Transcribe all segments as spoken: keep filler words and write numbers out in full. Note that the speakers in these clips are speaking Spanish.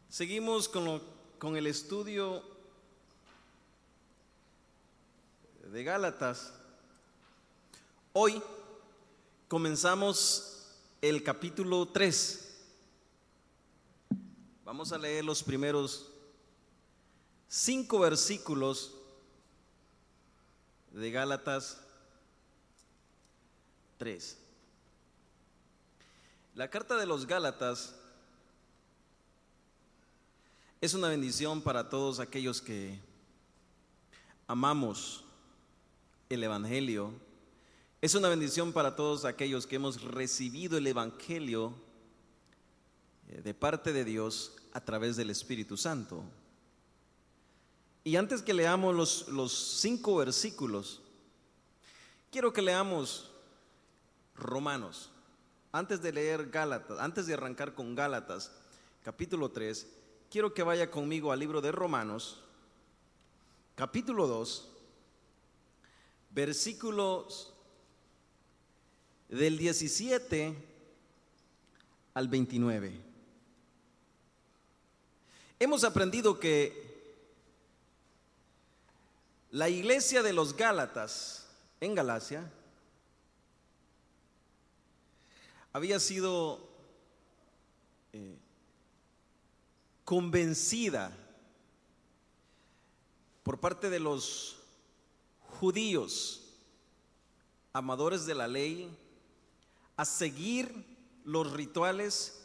Seguimos con, lo, con el estudio de Gálatas. Hoy comenzamos el capítulo tres. Vamos a leer los primeros cinco versículos de Gálatas tres. La carta de los Gálatas es una bendición para todos aquellos que amamos el Evangelio. Es una bendición para todos aquellos que hemos recibido el Evangelio de parte de Dios a través del Espíritu Santo. Y antes que leamos los, los cinco versículos, quiero que leamos Romanos. Antes de leer Gálatas, antes de arrancar con Gálatas, capítulo tres, quiero que vaya conmigo al libro de Romanos, capítulo dos, versículos del diecisiete al veintinueve. Hemos aprendido que la iglesia de los Gálatas en Galacia había sido eh, convencida por parte de los judíos amadores de la ley a seguir los rituales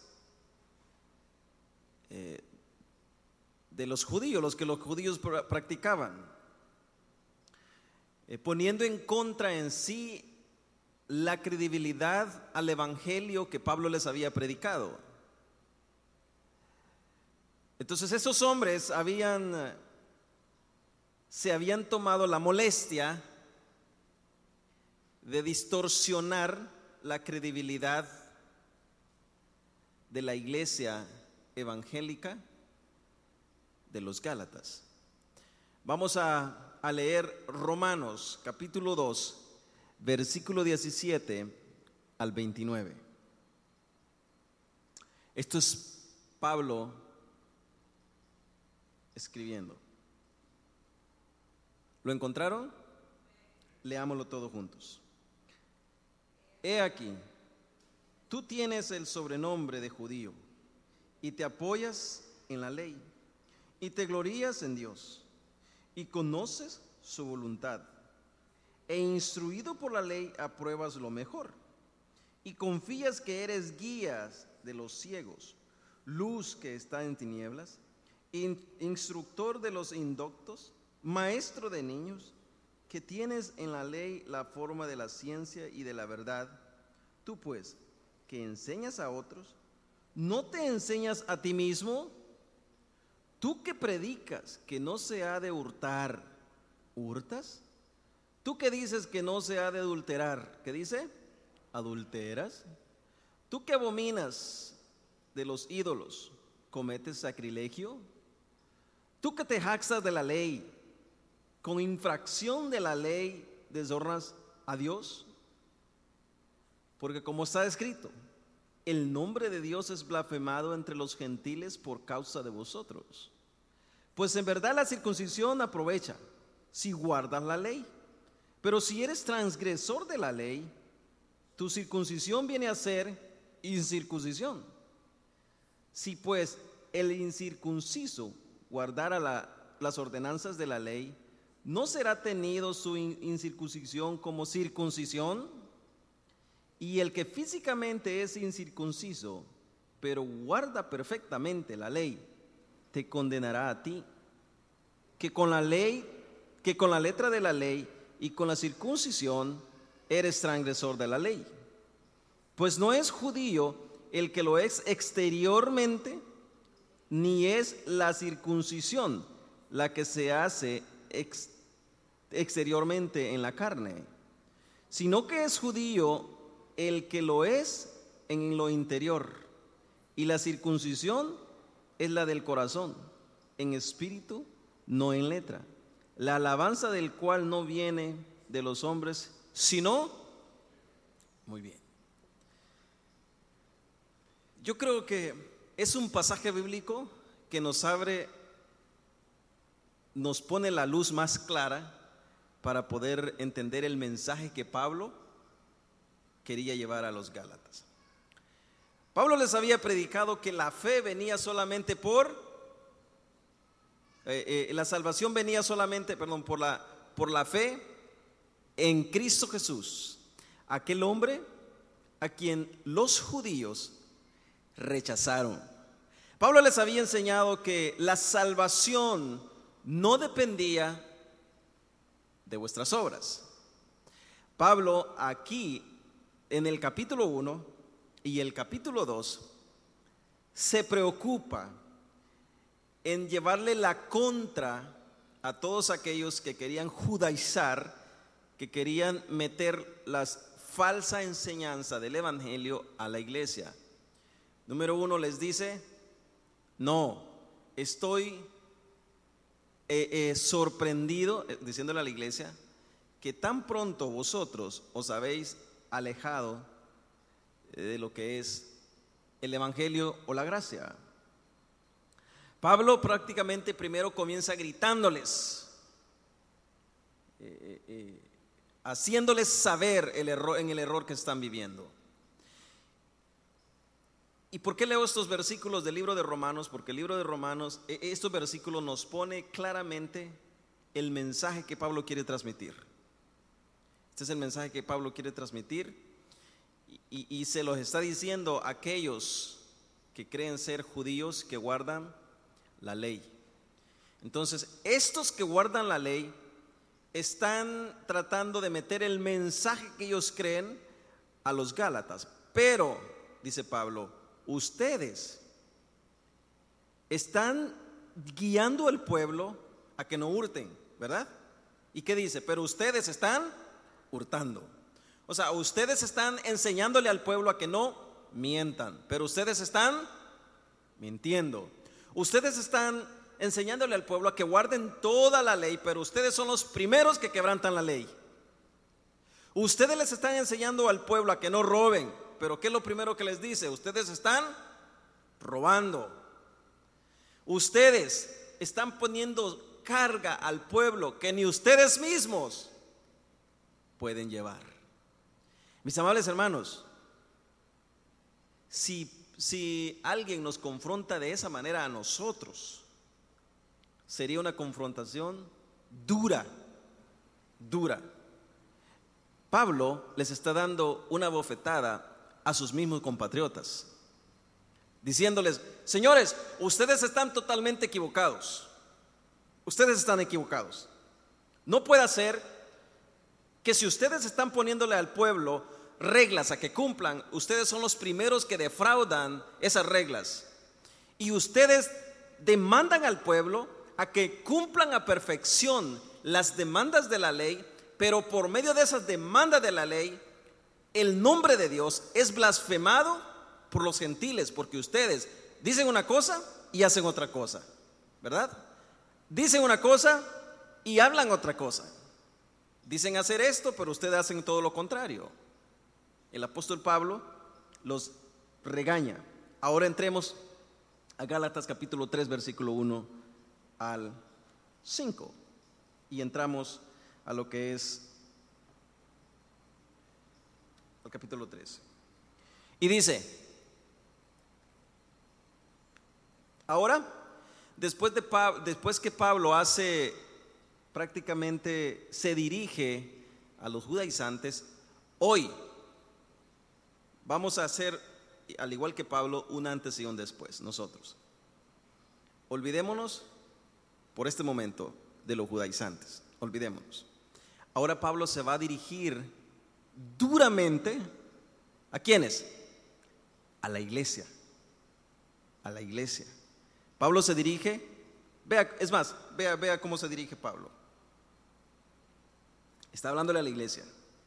eh, de los judíos, los que los judíos practicaban, eh, poniendo en contra en sí la credibilidad al evangelio que Pablo les había predicado. Entonces esos hombres habían se habían tomado la molestia de distorsionar la credibilidad de la iglesia evangélica de los Gálatas. Vamos a, a leer Romanos capítulo dos, versículo diecisiete al veintinueve. Esto es Pablo escribiendo. ¿Lo encontraron? Leámoslo todos juntos. He aquí, tú tienes el sobrenombre de judío y te apoyas en la ley y te glorías en Dios y conoces su voluntad e instruido por la ley apruebas lo mejor y confías que eres guía de los ciegos, luz que está en tinieblas, instructor de los indoctos, maestro de niños, que tienes en la ley la forma de la ciencia y de la verdad. Tú pues, que enseñas a otros, ¿no te enseñas a ti mismo? Tú que predicas que no se ha de hurtar, ¿hurtas? Tú que dices que no se ha de adulterar, ¿qué dice? ¿Adulteras? Tú que abominas de los ídolos, ¿cometes sacrilegio? Tú que te jactas de la ley, con infracción de la ley deshonras a Dios. Porque como está escrito, el nombre de Dios es blasfemado entre los gentiles por causa de vosotros. Pues en verdad la circuncisión aprovecha si guardas la ley. Pero si eres transgresor de la ley, tu circuncisión viene a ser incircuncisión. Si pues el incircunciso guardara la, las ordenanzas de la ley, ¿no será tenido su incircuncisión como circuncisión? Y el que físicamente es incircunciso, pero guarda perfectamente la ley, te condenará a ti, que con la ley, que con la letra de la ley y con la circuncisión eres transgresor de la ley. Pues no es judío el que lo es exteriormente, ni es la circuncisión la que se hace ex, exteriormente en la carne, sino que es judío el que lo es en lo interior, y la circuncisión es la del corazón, en espíritu, no en letra, la alabanza del cual no viene de los hombres, sino, muy bien, yo creo que es un pasaje bíblico que nos abre, nos pone la luz más clara para poder entender el mensaje que Pablo quería llevar a los Gálatas. Pablo les había predicado que la fe venía solamente por, eh, eh, la salvación venía solamente, perdón, por la, por la fe en Cristo Jesús, aquel hombre a quien los judíos rechazaron. Pablo les había enseñado que la salvación no dependía de vuestras obras. Pablo aquí en el capítulo uno y el capítulo dos se preocupa en llevarle la contra a todos aquellos que querían judaizar, que querían meter la falsa enseñanza del evangelio a la iglesia. Número uno, les dice: no, estoy eh, eh, sorprendido, eh, diciéndole a la iglesia, que tan pronto vosotros os habéis alejado de lo que es el evangelio o la gracia. Pablo prácticamente primero comienza gritándoles, eh, eh, haciéndoles saber el error, en el error que están viviendo. ¿Y por qué leo estos versículos del libro de Romanos? Porque el libro de Romanos, estos versículos nos pone claramente el mensaje que Pablo quiere transmitir. Este es el mensaje que Pablo quiere transmitir. Y, y se los está diciendo a aquellos que creen ser judíos, que guardan la ley. Entonces, estos que guardan la ley están tratando de meter el mensaje que ellos creen a los Gálatas. Pero, dice Pablo, ustedes están guiando al pueblo a que no hurten, ¿verdad? ¿Y qué dice? Pero ustedes están hurtando. O sea, ustedes están enseñándole al pueblo a que no mientan, pero ustedes están mintiendo. Ustedes están enseñándole al pueblo a que guarden toda la ley, pero ustedes son los primeros que quebrantan la ley. Ustedes les están enseñando al pueblo a que no roben, pero ¿qué es lo primero que les dice? Ustedes están robando. Ustedes están poniendo carga al pueblo que ni ustedes mismos pueden llevar. Mis amables hermanos, si, si alguien nos confronta de esa manera a nosotros, sería una confrontación dura, dura. Pablo les está dando una bofetada a sus mismos compatriotas, diciéndoles: señores, ustedes están totalmente equivocados. Ustedes están equivocados. No puede ser que si ustedes están poniéndole al pueblo reglas a que cumplan, ustedes son los primeros que defraudan esas reglas. Y ustedes demandan al pueblo a que cumplan a perfección las demandas de la ley, pero por medio de esas demandas de la ley, el nombre de Dios es blasfemado por los gentiles, porque ustedes dicen una cosa y hacen otra cosa, ¿verdad? Dicen una cosa y hablan otra cosa. Dicen hacer esto, pero ustedes hacen todo lo contrario. El apóstol Pablo los regaña. Ahora entremos a Gálatas capítulo tres, versículo uno al cinco. Y entramos a lo que es el capítulo tres. Y dice: ahora, después, de Pablo, después que Pablo hace, prácticamente se dirige a los judaizantes, hoy vamos a hacer, al igual que Pablo, un antes y un después. Nosotros olvidémonos por este momento de los judaizantes, olvidémonos. Ahora Pablo se va a dirigir duramente ¿a quiénes? A la iglesia, a la iglesia. Pablo se dirige, vea, es más, vea, vea cómo se dirige Pablo. Está hablándole a la iglesia.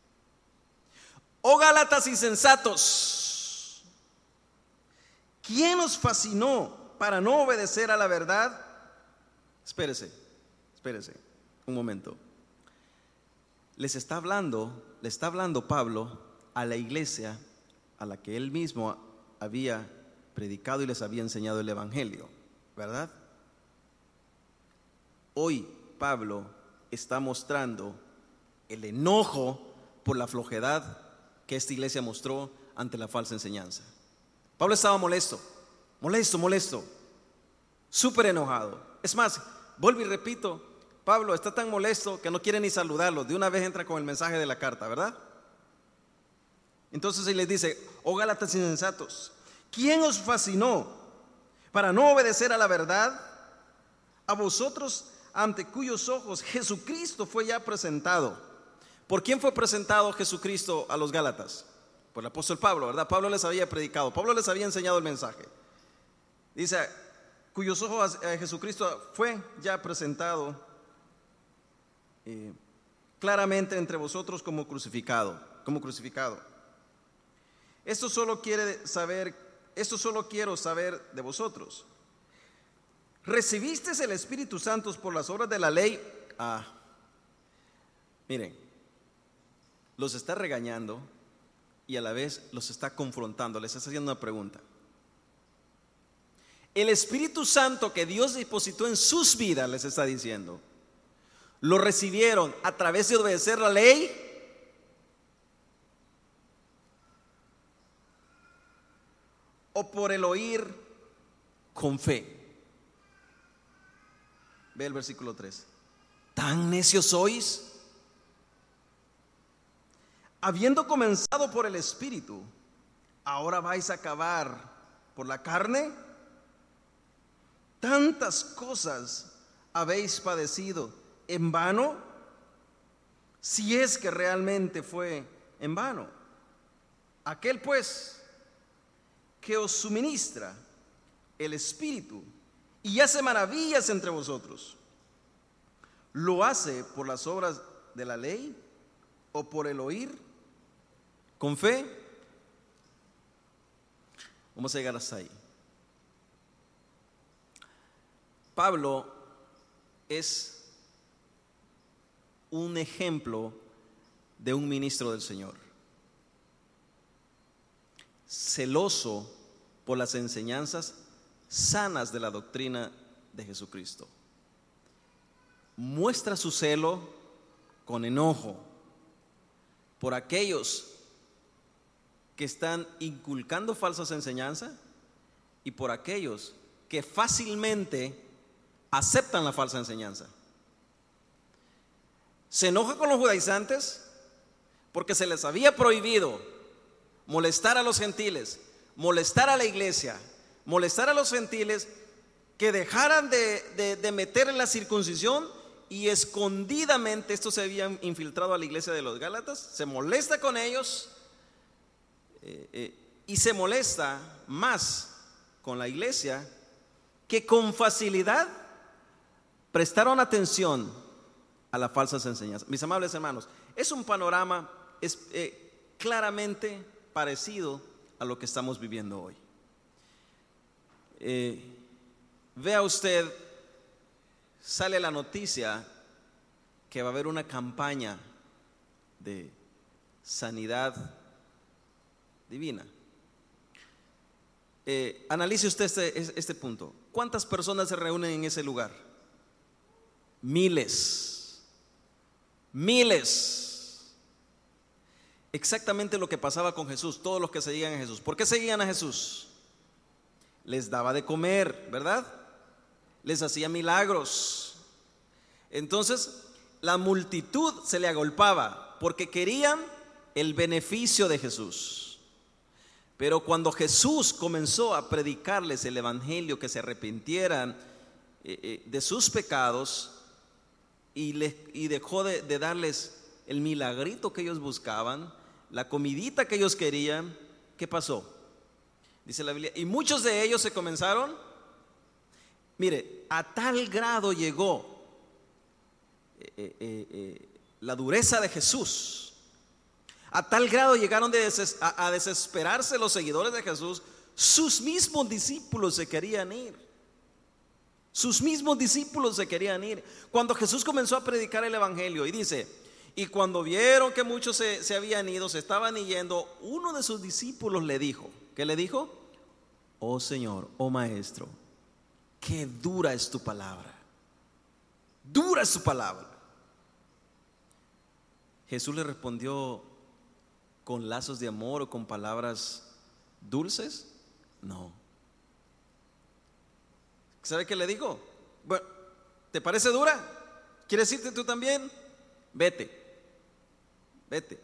Oh Gálatas insensatos, ¿quién os fascinó para no obedecer a la verdad? Espérese, espérese un momento. Les está hablando, le está hablando Pablo a la iglesia a la que él mismo había predicado y les había enseñado el evangelio, ¿verdad? Hoy Pablo está mostrando el enojo por la flojedad que esta iglesia mostró ante la falsa enseñanza. Pablo estaba molesto, molesto, molesto, súper enojado. Es más, vuelvo y repito, Pablo está tan molesto que no quiere ni saludarlo. De una vez entra con el mensaje de la carta, ¿verdad? Entonces él les dice: oh Gálatas insensatos, ¿quién os fascinó para no obedecer a la verdad? A vosotros, ante cuyos ojos Jesucristo fue ya presentado. ¿Por quién fue presentado Jesucristo a los Gálatas? Por el apóstol Pablo, ¿verdad? Pablo les había predicado, Pablo les había enseñado el mensaje. Dice: cuyos ojos a Jesucristo fue ya presentado eh, claramente entre vosotros como crucificado, como crucificado. Esto solo quiere saber, esto solo quiero saber de vosotros. ¿Recibisteis el Espíritu Santo por las obras de la ley? Ah, miren, los está regañando y a la vez los está confrontando, les está haciendo una pregunta. El Espíritu Santo que Dios depositó en sus vidas, les está diciendo, ¿lo recibieron a través de obedecer la ley? ¿O por el oír con fe? Ve el versículo tres. ¿Tan necios sois? Habiendo comenzado por el Espíritu, ¿ahora vais a acabar por la carne? Tantas cosas habéis padecido en vano, si es que realmente fue en vano. Aquel pues que os suministra el Espíritu y hace maravillas entre vosotros, ¿lo hace por las obras de la ley o por el oír con fe? Vamos a llegar hasta ahí. Pablo es un ejemplo de un ministro del Señor, celoso por las enseñanzas sanas de la doctrina de Jesucristo. Muestra su celo con enojo por aquellos que están inculcando falsas enseñanzas y por aquellos que fácilmente aceptan la falsa enseñanza. Se enoja con los judaizantes porque se les había prohibido molestar a los gentiles, molestar a la iglesia, molestar a los gentiles, que dejaran de, de, de meter en la circuncisión, y escondidamente estos se habían infiltrado a la iglesia de los Gálatas. Se molesta con ellos eh, eh, y se molesta más con la iglesia, que con facilidad prestaron atención a las falsas enseñanzas. Mis amables hermanos, es un panorama es, eh, claramente parecido a lo que estamos viviendo hoy. Eh, vea usted, sale la noticia que va a haber una campaña de sanidad divina. Eh, analice usted este, este punto. ¿Cuántas personas se reúnen en ese lugar? Miles, miles. Exactamente lo que pasaba con Jesús, todos los que seguían a Jesús. ¿Por qué seguían a Jesús? Les daba de comer, ¿verdad? Les hacía milagros. Entonces la multitud se le agolpaba porque querían el beneficio de Jesús. Pero cuando Jesús comenzó a predicarles el evangelio, que se arrepintieran eh, eh, de sus pecados, y, les, y dejó de, de darles el milagrito que ellos buscaban, la comidita que ellos querían, ¿qué pasó? Dice la Biblia, y muchos de ellos se comenzaron, mire, a tal grado llegó eh, eh, eh, la dureza de Jesús, a tal grado llegaron de deses, a, a desesperarse los seguidores de Jesús. Sus mismos discípulos se querían ir. Sus mismos discípulos se querían ir. Cuando Jesús comenzó a predicar el evangelio, y dice, y cuando vieron que muchos se, se habían ido, se estaban yendo, uno de sus discípulos le dijo, ¿qué le dijo? Oh Señor, oh Maestro, qué dura es tu palabra. Dura es su palabra. Jesús le respondió con lazos de amor o con palabras dulces. No. ¿Sabe qué le dijo? Bueno, ¿te parece dura? ¿Quieres irte tú también? Vete, vete.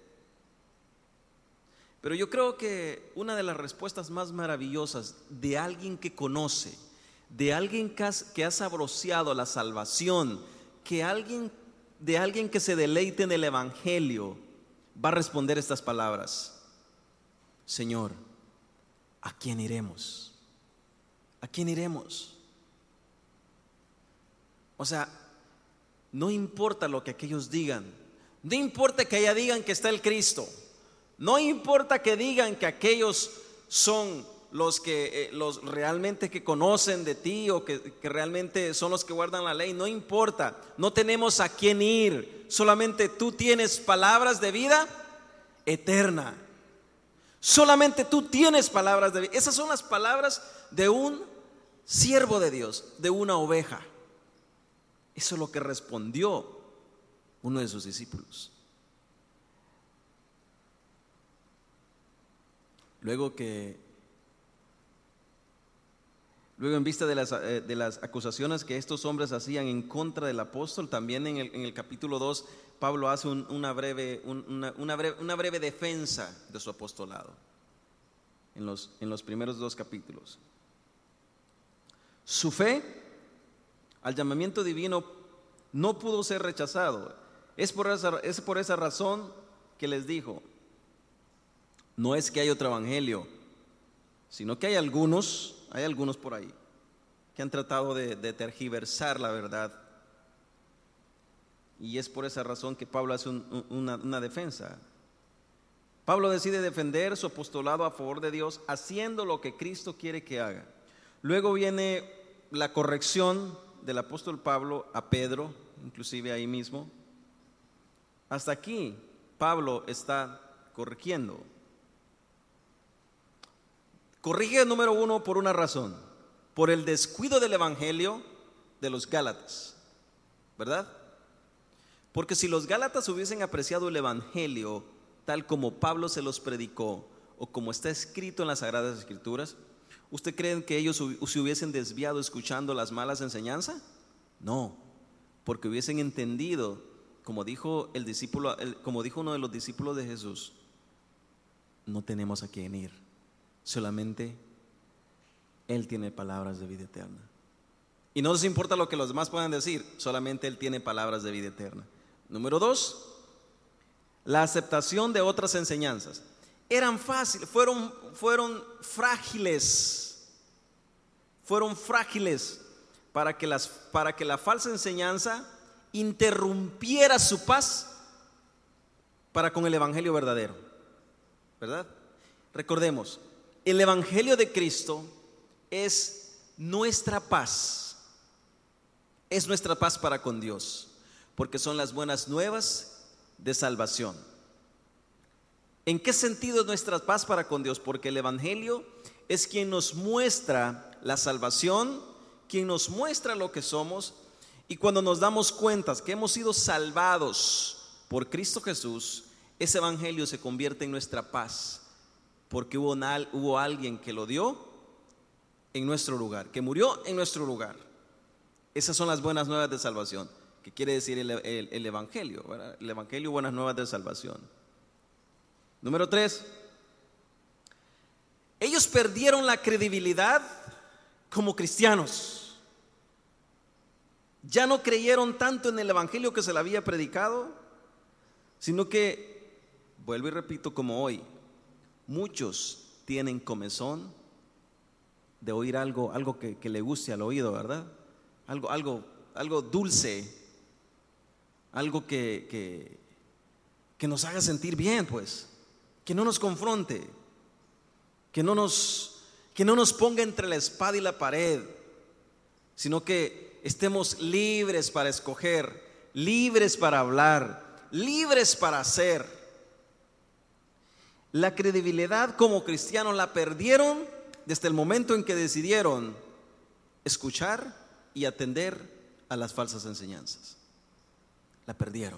Pero yo creo que una de las respuestas más maravillosas de alguien que conoce, de alguien que, has, que ha saboreado la salvación, que alguien, de alguien que se deleite en el Evangelio, va a responder estas palabras: Señor, ¿a quién iremos? ¿A quién iremos? O sea, no importa lo que aquellos digan, no importa que allá digan que está el Cristo, no importa que digan que aquellos son los que eh, los realmente que conocen de ti o que, que realmente son los que guardan la ley, no importa, no tenemos a quién ir, solamente tú tienes palabras de vida eterna. Solamente tú tienes palabras de vida. Esas son las palabras de un siervo de Dios, de una oveja. Eso es lo que respondió uno de sus discípulos. Luego que Luego, en vista de las, de las acusaciones que estos hombres hacían en contra del apóstol, también en el, en el capítulo dos, Pablo hace un, una, breve, un, una, una, breve, una breve defensa de su apostolado en los, en los primeros dos capítulos. Su fe al llamamiento divino no pudo ser rechazado. Es por esa, es por esa razón que les dijo: no es que hay otro evangelio, sino que hay algunos, hay algunos por ahí que han tratado de, de tergiversar la verdad. Y es por esa razón que Pablo hace un, una, una defensa. Pablo decide defender su apostolado a favor de Dios, haciendo lo que Cristo quiere que haga. Luego viene la corrección del apóstol Pablo a Pedro, inclusive ahí mismo. Hasta aquí Pablo está corrigiendo. Corrige, número uno, por una razón: por el descuido del evangelio de los Gálatas, ¿verdad? Porque si los Gálatas hubiesen apreciado el evangelio tal como Pablo se los predicó o como está escrito en las Sagradas Escrituras, ¿usted cree que ellos se hubiesen desviado escuchando las malas enseñanzas? No, porque hubiesen entendido, como dijo el discípulo, como dijo uno de los discípulos de Jesús: no tenemos a quién ir. Solamente Él tiene palabras de vida eterna. Y no nos importa lo que los demás puedan decir, solamente Él tiene palabras de vida eterna. Número dos, la aceptación de otras enseñanzas. Eran fáciles, fueron, fueron frágiles, fueron frágiles para que, las, para que la falsa enseñanza interrumpiera su paz para con el evangelio verdadero, ¿verdad? Recordemos, el evangelio de Cristo es nuestra paz, es nuestra paz para con Dios, porque son las buenas nuevas de salvación. ¿En qué sentido es nuestra paz para con Dios? Porque el evangelio es quien nos muestra la salvación, quien nos muestra lo que somos, y cuando nos damos cuenta que hemos sido salvados por Cristo Jesús, ese evangelio se convierte en nuestra paz. Porque hubo, una, hubo alguien que lo dio en nuestro lugar, que murió en nuestro lugar. Esas son las buenas nuevas de salvación, que quiere decir el, el, el evangelio, ¿verdad? El evangelio, buenas nuevas de salvación. Número tres, ellos perdieron la credibilidad como cristianos. Ya no creyeron tanto en el evangelio que se le había predicado, sino que, vuelvo y repito, como hoy, muchos tienen comezón de oír algo, algo que, que le guste al oído, ¿verdad? Algo, algo, algo dulce, algo que, que, que nos haga sentir bien, pues, que no nos confronte, que no nos, que no nos ponga entre la espada y la pared, sino que estemos libres para escoger, libres para hablar, libres para hacer. La credibilidad como cristianos la perdieron desde el momento en que decidieron escuchar y atender a las falsas enseñanzas. La perdieron.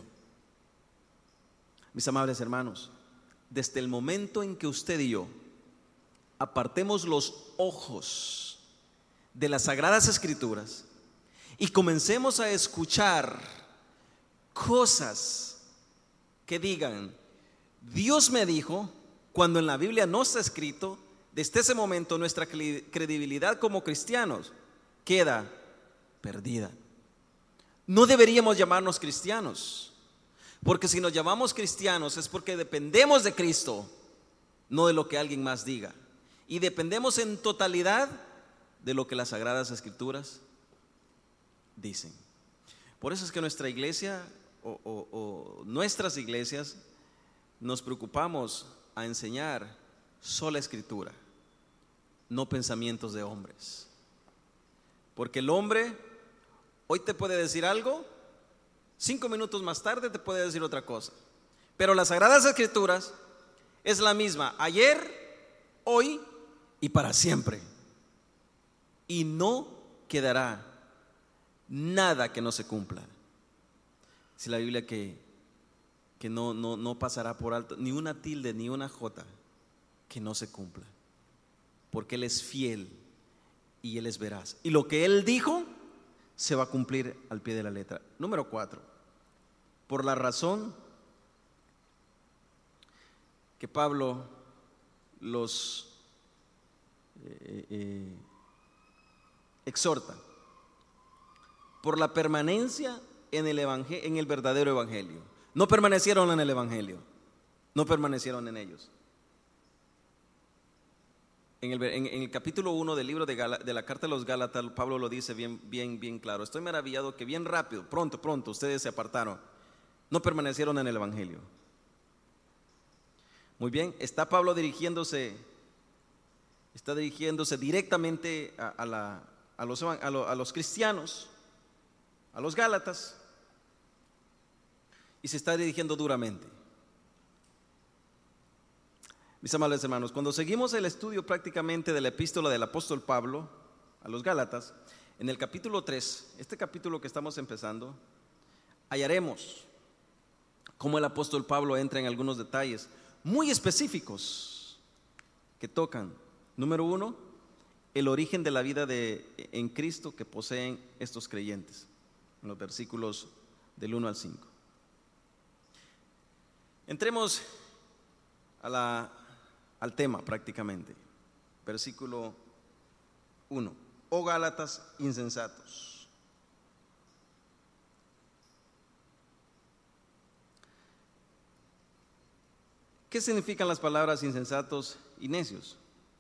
Mis amables hermanos, desde el momento en que usted y yo apartemos los ojos de las Sagradas Escrituras y comencemos a escuchar cosas que digan, Dios me dijo, cuando en la Biblia no está escrito, desde ese momento nuestra credibilidad como cristianos queda perdida. No deberíamos llamarnos cristianos, porque si nos llamamos cristianos es porque dependemos de Cristo, no de lo que alguien más diga, y dependemos en totalidad de lo que las Sagradas Escrituras dicen. Por eso es que nuestra iglesia o, o, o nuestras iglesias nos preocupamos a enseñar sola Escritura, no pensamientos de hombres, porque el hombre hoy te puede decir algo, cinco minutos más tarde te puede decir otra cosa, pero las Sagradas Escrituras es la misma ayer, hoy y para siempre, y no quedará nada que no se cumpla. Dice la Biblia que, que no, no, no pasará por alto ni una tilde ni una jota que no se cumpla, porque Él es fiel y Él es veraz, y lo que Él dijo se va a cumplir al pie de la letra. Número cuatro, por la razón que Pablo los eh, eh, exhorta, por la permanencia en el evangelio, en el verdadero evangelio. No permanecieron en el evangelio, no permanecieron en ellos. En el, en, en el capítulo uno del libro de, Gala, de la carta de los Gálatas, Pablo lo dice bien, bien, bien claro. Estoy maravillado que bien rápido, pronto, pronto, ustedes se apartaron, no permanecieron en el evangelio. Muy bien, está Pablo dirigiéndose, está dirigiéndose directamente a, a, la, a, los, a, los, a los cristianos, a los Gálatas, y se está dirigiendo duramente. Mis amables hermanos, cuando seguimos el estudio prácticamente de la epístola del apóstol Pablo a los Gálatas, en el capítulo tres, este capítulo que estamos empezando, hallaremos cómo el apóstol Pablo entra en algunos detalles muy específicos que tocan, número uno, el origen de la vida de, en Cristo que poseen estos creyentes, en los versículos del uno al cinco. Entremos a la, al tema prácticamente. Versículo uno. Oh Gálatas insensatos. ¿Qué significan las palabras insensatos y necios?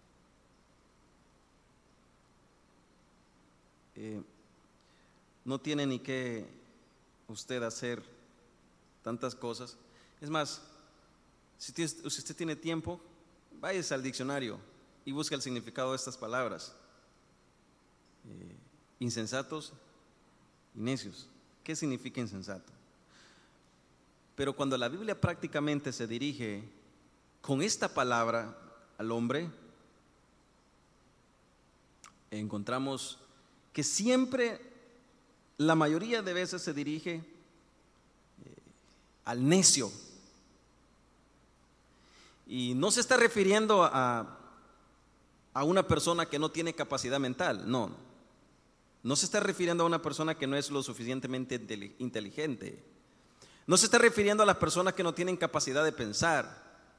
Eh, no tiene ni que usted hacer tantas cosas. Es más, si usted tiene tiempo, váyase al diccionario y busque el significado de estas palabras. Eh, insensatos y necios. ¿Qué significa insensato? Pero cuando la Biblia prácticamente se dirige con esta palabra al hombre, encontramos que siempre, la mayoría de veces se dirige eh, al necio. Y no se está refiriendo a, a una persona que no tiene capacidad mental, no. No se está refiriendo a una persona que no es lo suficientemente inteligente. No se está refiriendo a las personas que no tienen capacidad de pensar,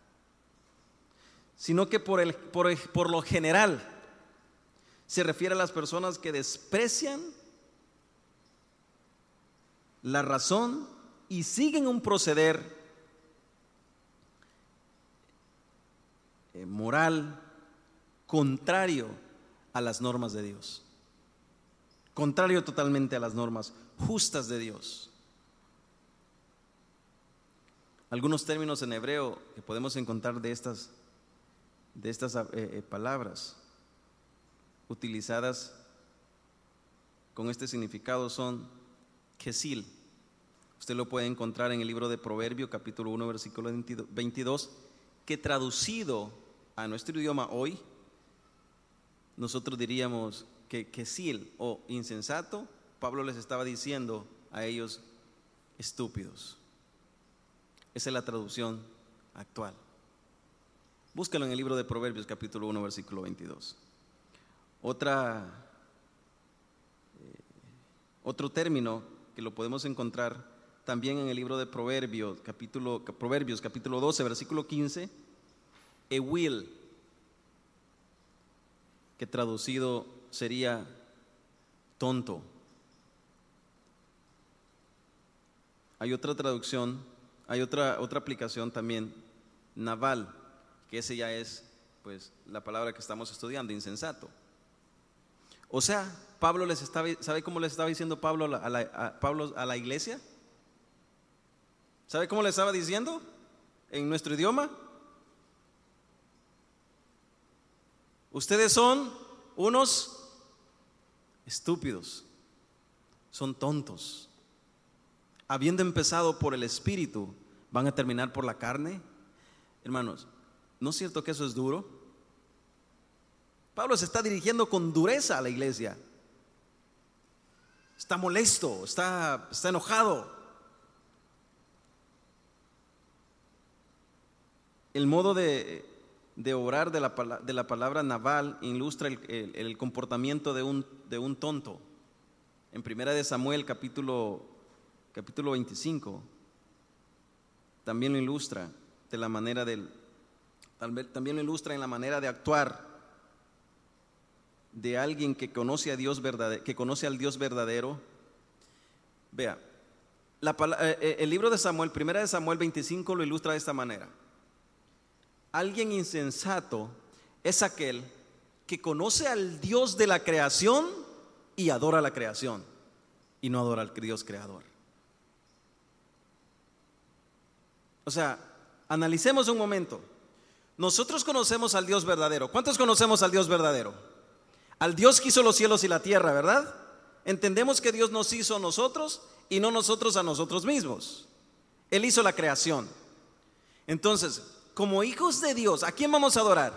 sino que por, el, por, el, por lo general se refiere a las personas que desprecian la razón y siguen un proceder moral contrario a las normas de Dios, contrario totalmente a las normas justas de Dios. Algunos términos en hebreo que podemos encontrar de estas, de estas eh, eh, palabras utilizadas con este significado son kesil. Usted lo puede encontrar en el libro de Proverbios capítulo uno versículo veintidós, que traducido a nuestro idioma hoy, nosotros diríamos que kesil o insensato Pablo les estaba diciendo a ellos estúpidos. Esa es la traducción actual. Búscalo en el libro de Proverbios capítulo uno versículo veintidós. Otra, eh, otro término que lo podemos encontrar también en el libro de Proverbios capítulo, Proverbios capítulo doce versículo quince, ewil, que traducido sería tonto. Hay otra traducción, hay otra, otra aplicación también, naval, que ese ya es pues la palabra que estamos estudiando, insensato. O sea, Pablo les estaba, ¿sabe cómo les estaba diciendo Pablo a la, a la, a Pablo a la iglesia? ¿Sabe cómo le estaba diciendo en nuestro idioma? Ustedes son unos estúpidos, son tontos. Habiendo empezado por el espíritu, ¿van a terminar por la carne? Hermanos, ¿no es cierto que eso es duro? Pablo se está dirigiendo con dureza a la iglesia. Está molesto, está, está enojado. El modo de, de orar de la, de la palabra naval ilustra el, el, el comportamiento de un, de un tonto. En Primera de Samuel capítulo, capítulo veinticinco también lo ilustra de la manera del, también lo ilustra en la manera de actuar de alguien que conoce a Dios verdadero, que conoce al Dios verdadero. Vea, la, el libro de Samuel, Primera de Samuel veinticinco lo ilustra de esta manera. Alguien insensato es aquel que conoce al Dios de la creación y adora la creación y no adora al Dios creador. O sea, analicemos un momento. Nosotros conocemos al Dios verdadero. ¿Cuántos conocemos al Dios verdadero? Al Dios que hizo los cielos y la tierra, ¿verdad? Entendemos que Dios nos hizo a nosotros y no nosotros a nosotros mismos. Él hizo la creación. Entonces, como hijos de Dios, ¿a quién vamos a adorar?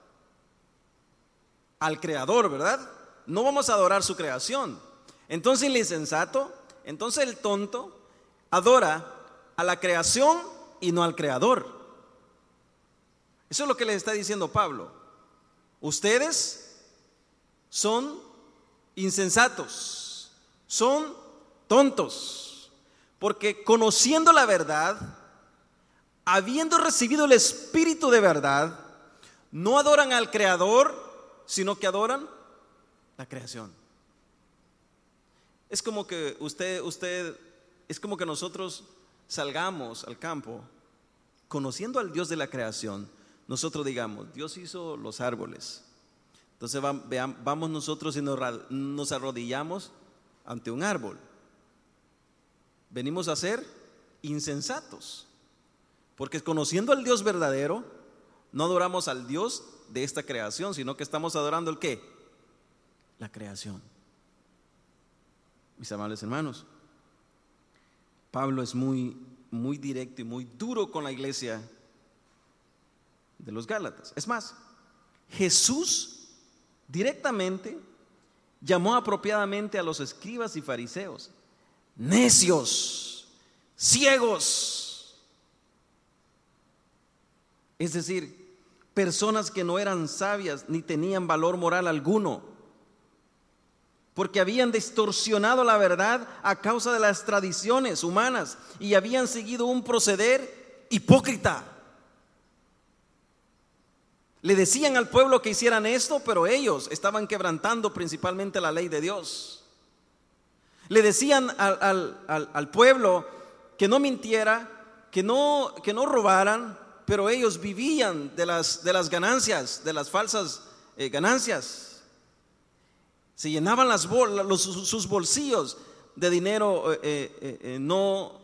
Al Creador, ¿verdad? No vamos a adorar su creación. Entonces el insensato, entonces el tonto, adora a la creación y no al Creador. Eso es lo que les está diciendo Pablo. Ustedes son insensatos, son tontos, porque conociendo la verdad, habiendo recibido el Espíritu de verdad, no adoran al Creador, sino que adoran la creación. Es como que usted, usted, es como que nosotros salgamos al campo, conociendo al Dios de la creación. Nosotros digamos, Dios hizo los árboles. Entonces vamos nosotros y nos arrodillamos ante un árbol. Venimos a ser insensatos, porque conociendo al Dios verdadero, no adoramos al Dios de esta creación, sino que estamos adorando el ¿qué? La creación. Mis amables hermanos, Pablo es muy, muy directo y muy duro con la iglesia de los Gálatas. Es más, Jesús directamente llamó apropiadamente a los escribas y fariseos necios, ciegos. Es decir, personas que no eran sabias ni tenían valor moral alguno, porque habían distorsionado la verdad a causa de las tradiciones humanas y habían seguido un proceder hipócrita. Le decían al pueblo que hicieran esto, pero ellos estaban quebrantando principalmente la ley de Dios. Le decían al, al, al, al pueblo que no mintiera, que no, que no robaran, pero ellos vivían de las, de las ganancias, de las falsas eh, ganancias. Se llenaban las bol, los, sus bolsillos de dinero eh, eh, eh, no,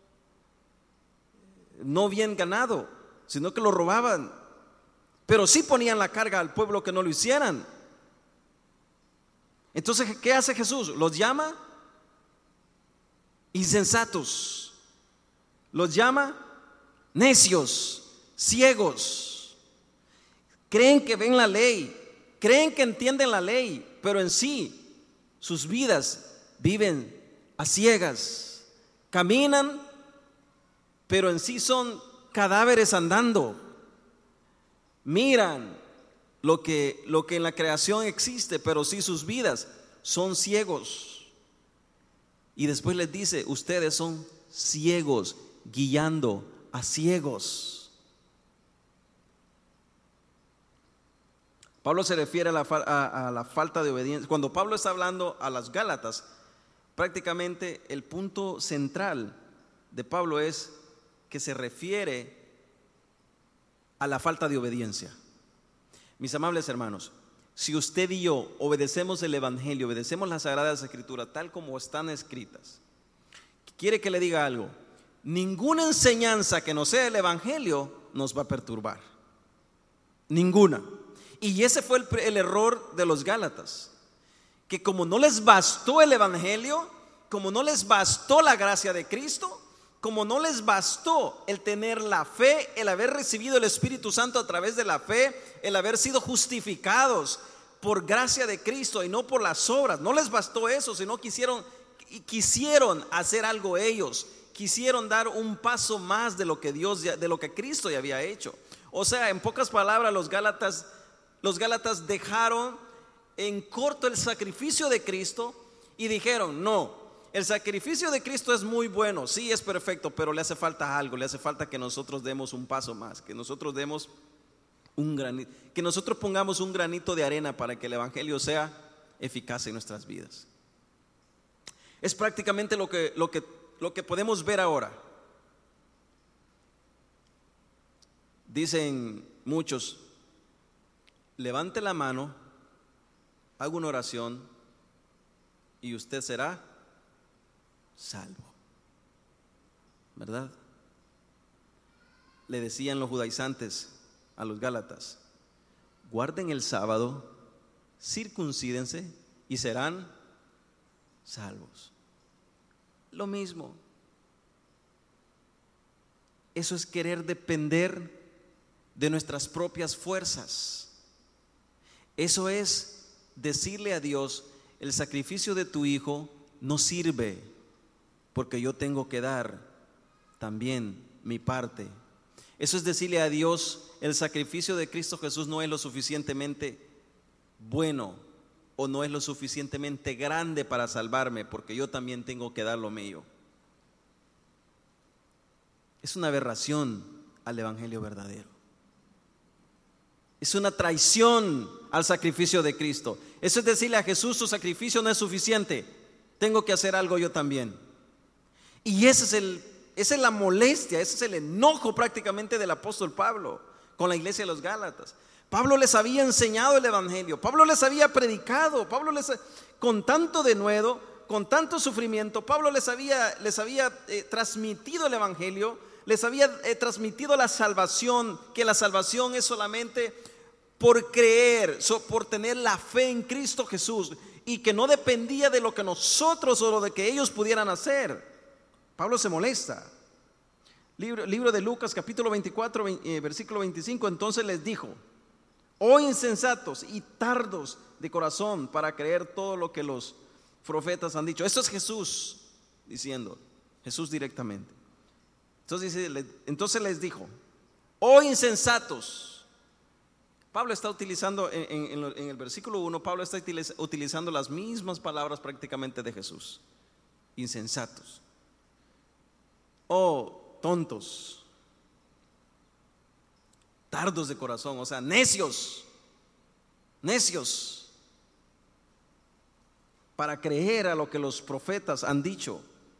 no bien ganado, sino que lo robaban. Pero sí ponían la carga al pueblo que no lo hicieran. Entonces, ¿qué hace Jesús? Los llama insensatos, los llama necios, ciegos. Creen que ven la ley, creen que entienden la ley, pero en sí sus vidas viven a ciegas, caminan, pero en sí son cadáveres andando. Miran lo que, lo que en la creación existe, pero sí sus vidas son ciegos. Y después les dice, ustedes son ciegos, guiando a ciegos. Pablo se refiere a la, a, a la falta de obediencia. Cuando Pablo está hablando a las Gálatas, prácticamente el punto central de Pablo es que se refiere a la falta de obediencia. Mis amables hermanos, si usted y yo obedecemos el Evangelio, obedecemos las Sagradas Escrituras tal como están escritas, quiere que le diga algo: ninguna enseñanza que no sea el Evangelio nos va a perturbar. Ninguna. Y ese fue el, el error de los Gálatas, que como no les bastó el Evangelio, como no les bastó la gracia de Cristo, como no les bastó el tener la fe, el haber recibido el Espíritu Santo a través de la fe, el haber sido justificados por gracia de Cristo y no por las obras, no les bastó eso, sino quisieron, quisieron hacer algo ellos, quisieron dar un paso más de lo que Dios, de lo que Cristo ya había hecho. O sea, en pocas palabras, los Gálatas, los Gálatas dejaron en corto el sacrificio de Cristo y dijeron: no, el sacrificio de Cristo es muy bueno, sí, es perfecto, pero le hace falta algo, le hace falta que nosotros demos un paso más, que nosotros demos un granito, que nosotros pongamos un granito de arena para que el Evangelio sea eficaz en nuestras vidas. Es prácticamente lo que, lo que, lo que podemos ver ahora. Dicen muchos: levante la mano, haga una oración y usted será salvo, ¿verdad? Le decían los judaizantes a los Gálatas: guarden el sábado, circuncídense y serán salvos. Lo mismo. Eso es querer depender de nuestras propias fuerzas. Eso es decirle a Dios: el sacrificio de tu hijo no sirve, porque yo tengo que dar también mi parte. Eso es decirle a Dios: el sacrificio de Cristo Jesús no es lo suficientemente bueno o no es lo suficientemente grande para salvarme, porque yo también tengo que dar lo mío. Es una aberración al Evangelio verdadero. Es una traición al sacrificio de Cristo. Eso es decirle a Jesús: tu sacrificio no es suficiente, tengo que hacer algo yo también. Y ese es el, esa es la molestia, ese es el enojo prácticamente del apóstol Pablo con la iglesia de los Gálatas. Pablo les había enseñado el Evangelio, Pablo les había predicado, Pablo les, con tanto denuedo, con tanto sufrimiento, Pablo les había, les había eh, transmitido el Evangelio, les había eh, transmitido la salvación, que la salvación es solamente por creer, so, por tener la fe en Cristo Jesús, y que no dependía de lo que nosotros o lo de que ellos pudieran hacer. Pablo se molesta. Libro, libro de Lucas, capítulo veinticuatro, eh, versículo veinticinco. Entonces les dijo: oh insensatos y tardos de corazón para creer todo lo que los profetas han dicho. Esto es Jesús diciendo, Jesús directamente. Entonces, dice, entonces les dijo: oh insensatos. Pablo está utilizando en, en, en el versículo uno, Pablo está utilizando las mismas palabras prácticamente de Jesús. Insensatos. Oh tontos, tardos de corazón, o sea, necios, necios, para creer a lo que los profetas han dicho.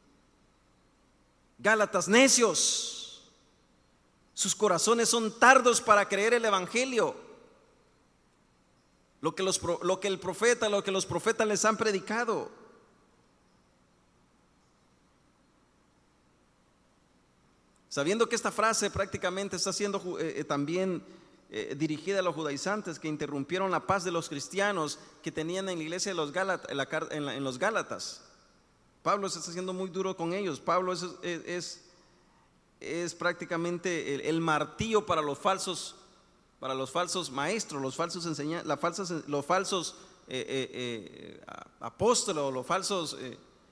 Gálatas, necios, sus corazones son tardos para creer el Evangelio, lo que, los, lo que el profeta, lo que los profetas les han predicado. Sabiendo que esta frase prácticamente está siendo eh, también eh, dirigida a los judaizantes que interrumpieron la paz de los cristianos que tenían en la iglesia de los Gálatas, en, la, en, la, en los Gálatas. Pablo se está haciendo muy duro con ellos. Pablo es, es, es, es prácticamente el, el martillo para los falsos, para los falsos maestros, los falsos enseñantes, las falsas, los falsos eh, eh, eh, apóstoles, los falsos eh,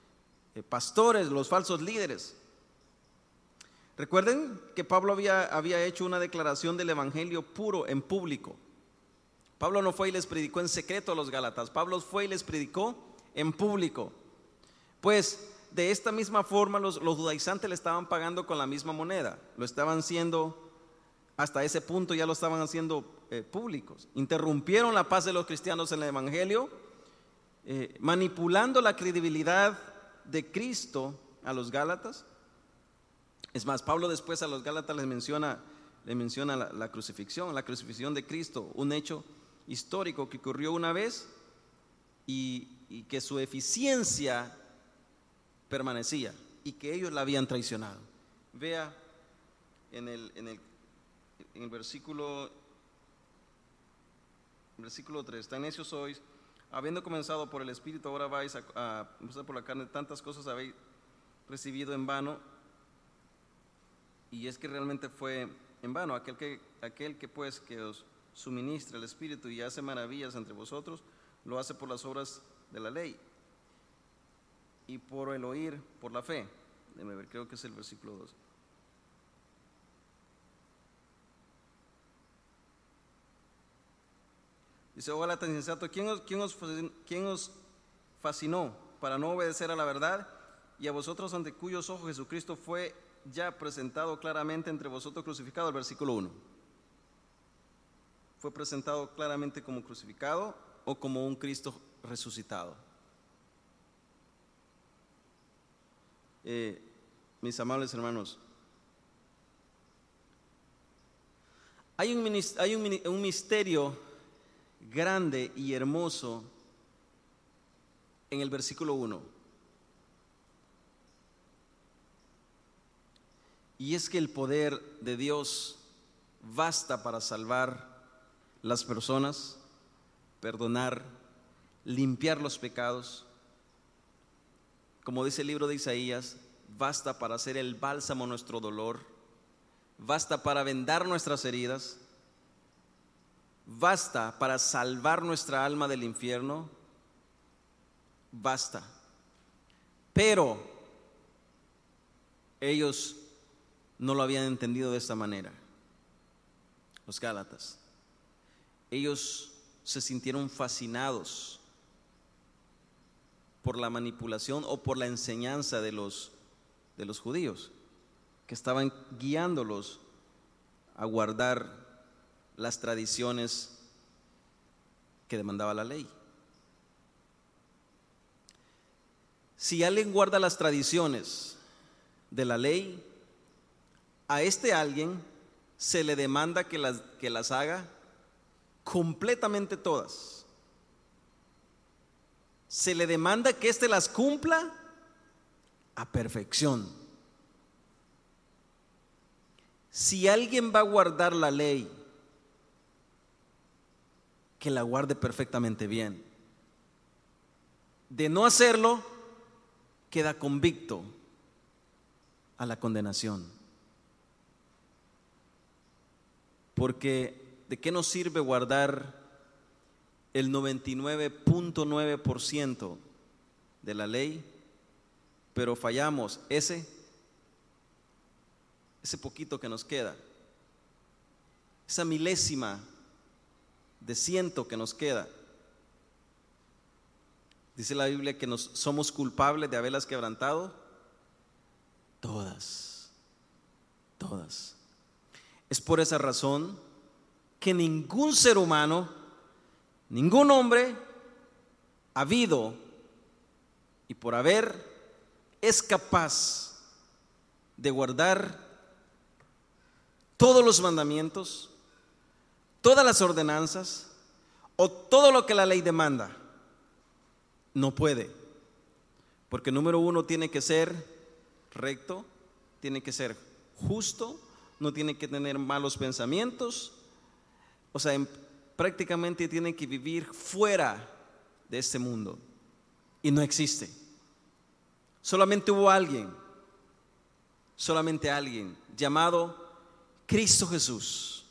eh, pastores, los falsos líderes. Recuerden que Pablo había, había hecho una declaración del evangelio puro en público. Pablo no fue y les predicó en secreto a los gálatas, Pablo fue y les predicó en público. Pues de esta misma forma los, los judaizantes le estaban pagando con la misma moneda, lo estaban haciendo, hasta ese punto ya lo estaban haciendo eh, públicos. Interrumpieron la paz de los cristianos en el evangelio, eh, manipulando la credibilidad de Cristo a los gálatas. Es más, Pablo después a los gálatas les menciona, les menciona la, la crucifixión, la crucifixión de Cristo, un hecho histórico que ocurrió una vez y, y que su eficiencia permanecía y que ellos la habían traicionado. Vea en el, en el, en el versículo, versículo tres: tan necios sois, habiendo comenzado por el Espíritu, ahora vais a, a empezar por la carne, tantas cosas habéis recibido en vano. Y es que realmente fue en vano. Aquel que, aquel que pues que os suministra el Espíritu y hace maravillas entre vosotros, lo hace por las obras de la ley y por el oír, por la fe. Déjame ver, creo que es el versículo dos. Dice: oh Gálatas insensatos, ¿quién os, quién, os, ¿quién os fascinó para no obedecer a la verdad? Y a vosotros, ante cuyos ojos Jesucristo fue ya presentado claramente entre vosotros crucificado. El versículo uno. Fue presentado claramente como crucificado o como un Cristo resucitado. Eh, mis amables hermanos, hay un, hay un, un misterio grande y hermoso en el versículo uno. Y es que el poder de Dios basta para salvar las personas, perdonar, limpiar los pecados. Como dice el libro de Isaías, basta para hacer el bálsamo a nuestro dolor, basta para vendar nuestras heridas, basta para salvar nuestra alma del infierno, basta. Pero ellos no lo habían entendido de esta manera, los gálatas. Ellos se sintieron fascinados por la manipulación o por la enseñanza de los, de los judíos, que estaban guiándolos a guardar las tradiciones que demandaba la ley. Si alguien guarda las tradiciones de la ley, a este alguien se le demanda que las, que las haga completamente todas. Se le demanda que éste las cumpla a perfección. Si alguien va a guardar la ley, que la guarde perfectamente bien. De no hacerlo, queda convicto a la condenación. Porque ¿de qué nos sirve guardar el noventa y nueve punto nueve por ciento de la ley, pero fallamos ese, ese poquito que nos queda, esa milésima de ciento que nos queda? Dice la Biblia que nos somos culpables de haberlas quebrantado todas, todas. Es por esa razón que ningún ser humano, ningún hombre habido y por haber es capaz de guardar todos los mandamientos, todas las ordenanzas o todo lo que la ley demanda. No puede, porque número uno, tiene que ser recto, tiene que ser justo, no tiene que tener malos pensamientos, o sea, en, prácticamente tiene que vivir fuera de este mundo, y no existe. Solamente hubo alguien, solamente alguien llamado Cristo Jesús.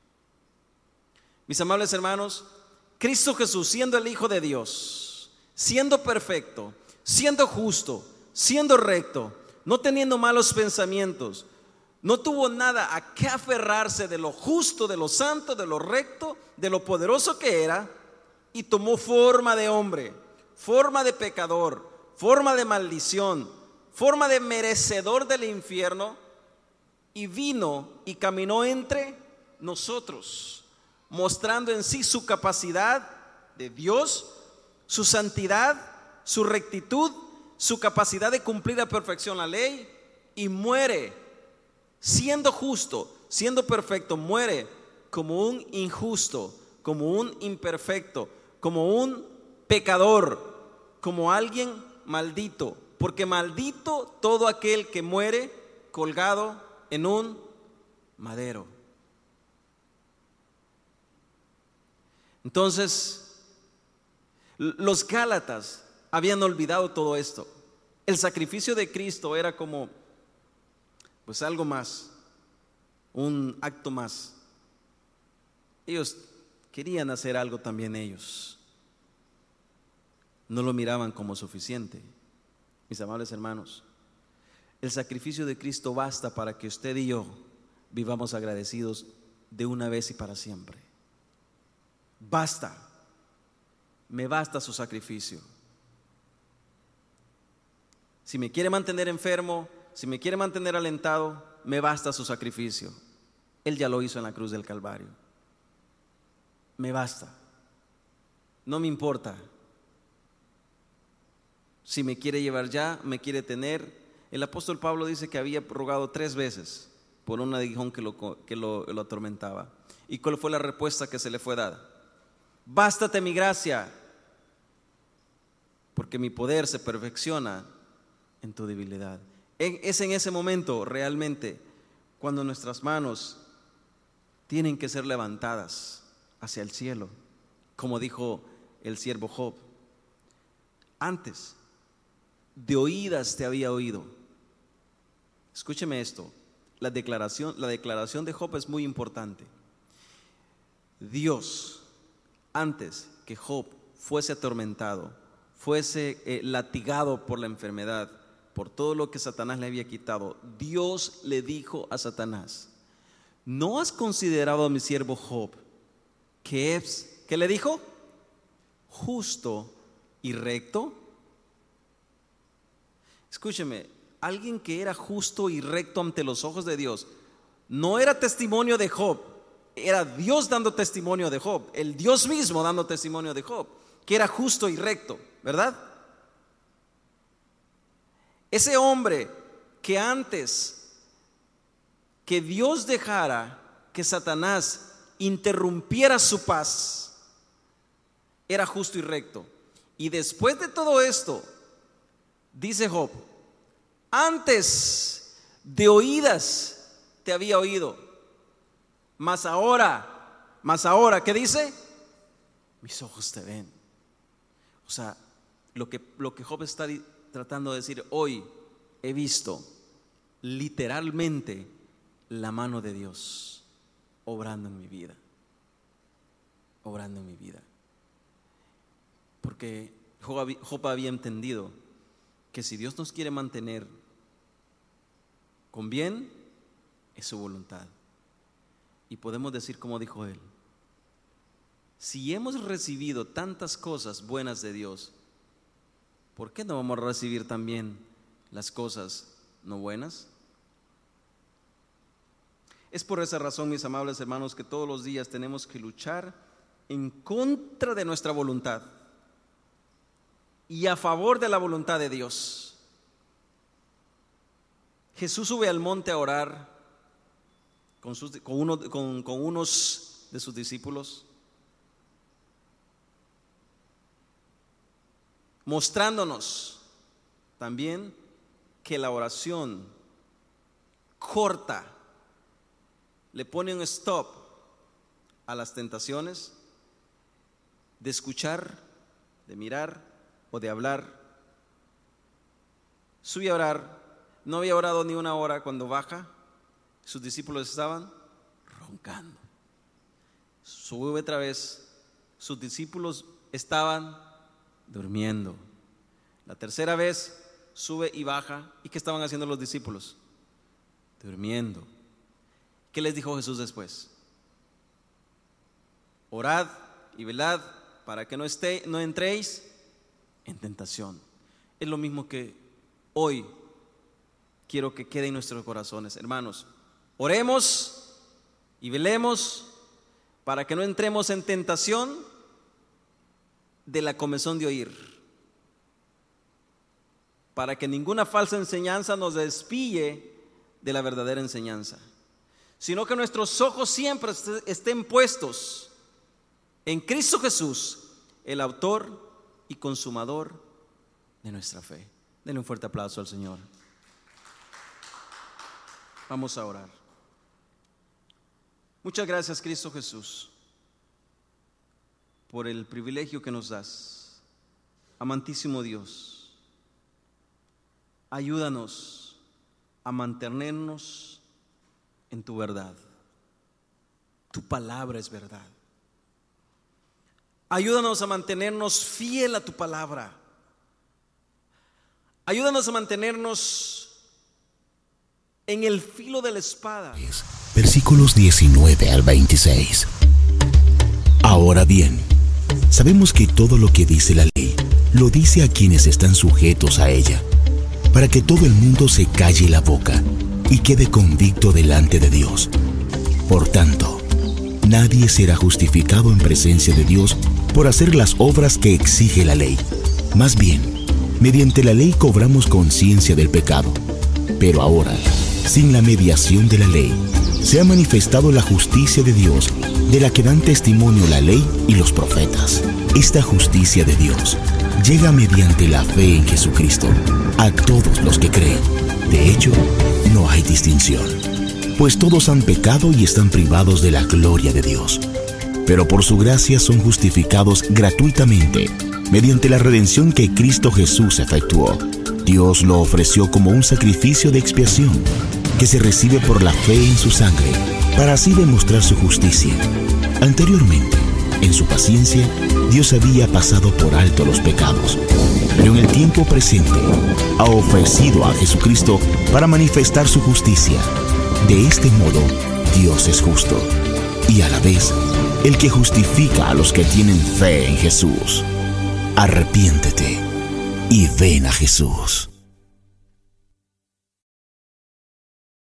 Mis amables hermanos, Cristo Jesús, siendo el Hijo de Dios, siendo perfecto, siendo justo, siendo recto, no teniendo malos pensamientos, no tuvo nada a qué aferrarse de lo justo, de lo santo, de lo recto, de lo poderoso que era, y tomó forma de hombre, forma de pecador, forma de maldición, forma de merecedor del infierno, y vino y caminó entre nosotros, mostrando en sí su capacidad de Dios, su santidad, su rectitud, su capacidad de cumplir a perfección la ley, y muere siendo justo, siendo perfecto, muere como un injusto, como un imperfecto, como un pecador, como alguien maldito, porque maldito todo aquel que muere colgado en un madero. Entonces, los Gálatas habían olvidado todo esto. El sacrificio de Cristo era como, pues algo más, un acto más. Ellos querían hacer algo también ellos. No lo miraban como suficiente. Mis amables hermanos, el sacrificio de Cristo basta para que usted y yo vivamos agradecidos de una vez y para siempre. Basta. Me basta su sacrificio. Si me quiere mantener enfermo, si me quiere mantener alentado, me basta su sacrificio. Él ya lo hizo en la cruz del Calvario. Me basta. No me importa. Si me quiere llevar ya, me quiere tener. El apóstol Pablo dice que había rogado tres veces por un aguijón que, lo, que lo, lo atormentaba. ¿Y cuál fue la respuesta que se le fue dada? Bástate mi gracia, porque mi poder se perfecciona en tu debilidad. Es en ese momento realmente cuando nuestras manos tienen que ser levantadas hacia el cielo, como dijo el siervo Job. Antes de oídas te había oído. Escúcheme esto, la declaración, la declaración de Job es muy importante. Dios, antes que Job fuese atormentado, fuese eh, latigado por la enfermedad, por todo lo que Satanás le había quitado, Dios le dijo a Satanás: ¿no has considerado a mi siervo Job, que es, ¿qué le dijo? Justo y recto. Escúcheme, alguien que era justo y recto ante los ojos de Dios, no era testimonio de Job, era Dios dando testimonio de Job, el Dios mismo dando testimonio de Job, que era justo y recto, ¿verdad? Ese hombre que antes que Dios dejara que Satanás interrumpiera su paz, era justo y recto. Y después de todo esto, dice Job: antes de oídas te había oído, mas ahora, mas ahora, ¿qué dice? Mis ojos te ven. O sea, lo que, lo que Job está tratando de decir: hoy he visto literalmente la mano de Dios obrando en mi vida, obrando en mi vida. Porque Job, Job había entendido que si Dios nos quiere mantener con bien, es su voluntad. Y podemos decir como dijo él: si hemos recibido tantas cosas buenas de Dios, ¿por qué no vamos a recibir también las cosas no buenas? Es por esa razón, mis amables hermanos, que todos los días tenemos que luchar en contra de nuestra voluntad y a favor de la voluntad de Dios. Jesús sube al monte a orar con, sus, con, uno, con, con unos de sus discípulos, mostrándonos también que la oración corta le pone un stop a las tentaciones de escuchar, de mirar o de hablar. Sube a orar. No había orado ni una hora cuando baja. Sus discípulos estaban roncando. Sube otra vez. Sus discípulos estaban durmiendo. La tercera vez sube y baja. ¿Y qué estaban haciendo los discípulos? Durmiendo. ¿Qué les dijo Jesús después? Orad y velad para que no, esté, no entréis en tentación. Es lo mismo que hoy quiero que quede en nuestros corazones, hermanos. Oremos y velemos para que no entremos en tentación de la comezón de oír, para que ninguna falsa enseñanza nos despille de la verdadera enseñanza, sino que nuestros ojos siempre estén puestos en Cristo Jesús, el autor y consumador de nuestra fe. Denle un fuerte aplauso al Señor. Vamos a orar. Muchas gracias, Cristo Jesús, por el privilegio que nos das. Amantísimo Dios, ayúdanos a mantenernos en tu verdad. Tu palabra es verdad. Ayúdanos a mantenernos fiel a tu palabra. Ayúdanos a mantenernos en el filo de la espada. Versículos diecinueve al veintiséis. Ahora bien, sabemos que todo lo que dice la ley, lo dice a quienes están sujetos a ella, para que todo el mundo se calle la boca y quede convicto delante de Dios. Por tanto, nadie será justificado en presencia de Dios por hacer las obras que exige la ley. Más bien, mediante la ley cobramos conciencia del pecado. Pero ahora, sin la mediación de la ley, se ha manifestado la justicia de Dios, de la que dan testimonio la ley y los profetas. Esta justicia de Dios llega mediante la fe en Jesucristo a todos los que creen. De hecho, no hay distinción, pues todos han pecado y están privados de la gloria de Dios. Pero por su gracia son justificados gratuitamente, mediante la redención que Cristo Jesús efectuó. Dios lo ofreció como un sacrificio de expiación, que se recibe por la fe en su sangre, para así demostrar su justicia. Anteriormente, en su paciencia, Dios había pasado por alto los pecados, pero en el tiempo presente ha ofrecido a Jesucristo para manifestar su justicia. De este modo, Dios es justo y a la vez el que justifica a los que tienen fe en Jesús. Arrepiéntete y ven a Jesús.